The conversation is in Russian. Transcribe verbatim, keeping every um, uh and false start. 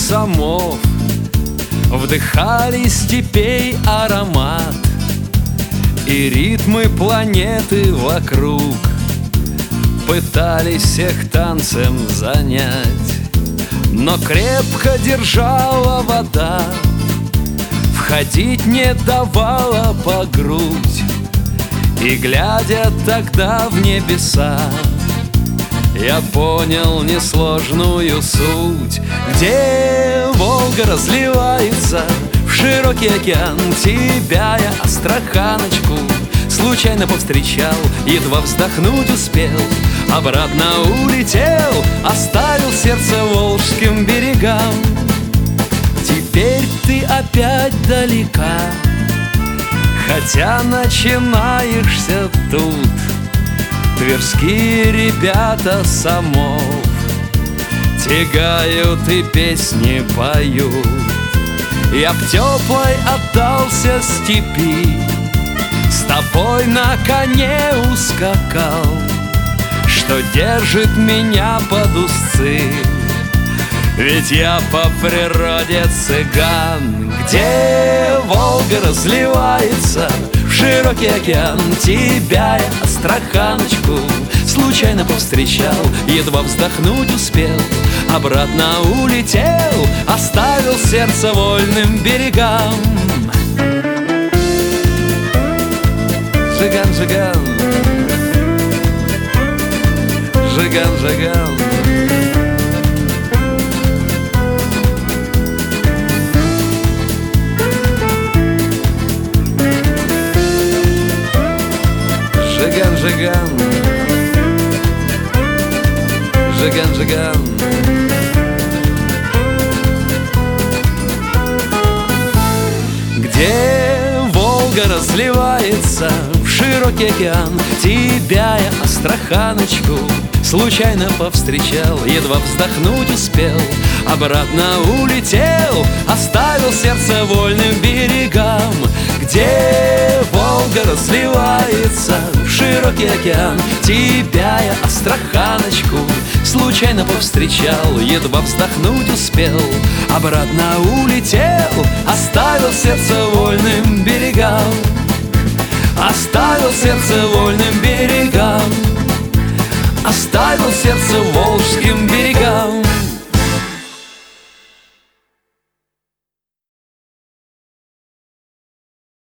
самов вдыхали степей аромат, и ритмы планеты вокруг пытались всех танцем занять. Но крепко держала вода, входить не давала по грудь. И глядя тогда в небеса, я понял несложную суть. Где Волга разливается в широкий океан, тебя я, Астраханочку, случайно повстречал, едва вздохнуть успел, обратно улетел, оставил сердце волжским берегам. Теперь ты опять далека, хотя начинаешься тут. Тверские ребята самов тягают и песни поют. Я б теплой отдался степи, с тобой на коне ускакал, что держит меня под узцы, ведь я по природе цыган. Где Волга разливается в широкий океан, тебя я, Астраханочку, случайно повстречал, едва вздохнуть успел, обратно улетел, оставил сердце вольным берегам. Жиган, жиган, жиган, жиган. Жиган, жиган, жиган, жиган. Где Волга разливается в широкий океан, тебя я, Астраханочку, случайно повстречал, едва вздохнуть успел, обратно улетел, оставил сердце вольным берегам. Где Волга разливается в широкий океан, тебя я, Астраханочку, случайно повстречал, едва вздохнуть успел, обратно улетел, оставил сердце вольным берегам. Оставил сердце вольным берегам, оставил сердце вольным